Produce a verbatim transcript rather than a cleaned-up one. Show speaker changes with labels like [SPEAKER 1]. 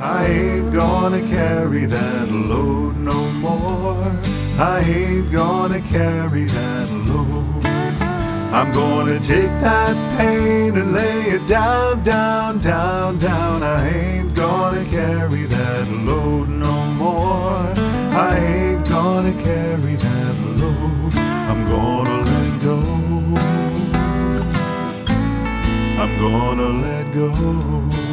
[SPEAKER 1] I ain't gonna carry that load no more. I ain't gonna carry that load. I'm gonna take that pain and lay it down, down, down, down. I ain't gonna carry that load no more. I ain't gonna carry that load. I'm gonna let go. I'm gonna let go.